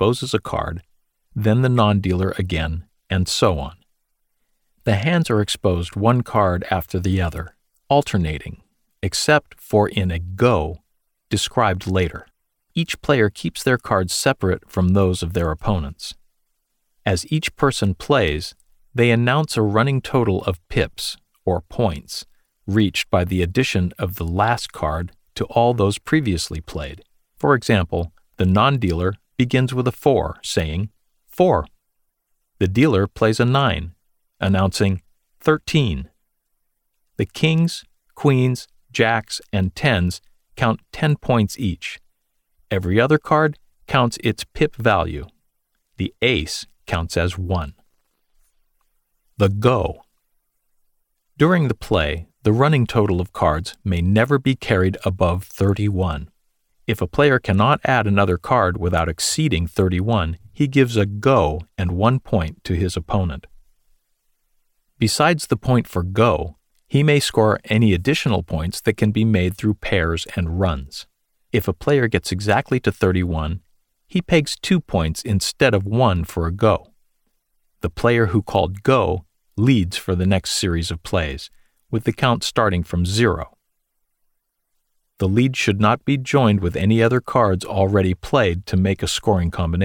exposes a card, then the non-dealer again, and so on. The hands are exposed one card after the other, alternating, except for in a go, described later. Each player keeps their cards separate from those of their opponents. As each person plays, they announce a running total of pips, or points, reached by the addition of the last card to all those previously played. For example, the non-dealer begins with a 4, saying, 4. The dealer plays a 9, announcing 13. The kings, queens, jacks, and 10s count 10 points each. Every other card counts its pip value. The ace counts as 1. The go. During the play, the running total of cards may never be carried above 31. If a player cannot add another card without exceeding 31, he gives a go and 1 point to his opponent. Besides the point for go, he may score any additional points that can be made through pairs and runs. If a player gets exactly to 31, he pegs 2 points instead of 1 for a go. The player who called go leads for the next series of plays, with the count starting from 0. The lead should not be joined with any other cards already played to make a scoring combination.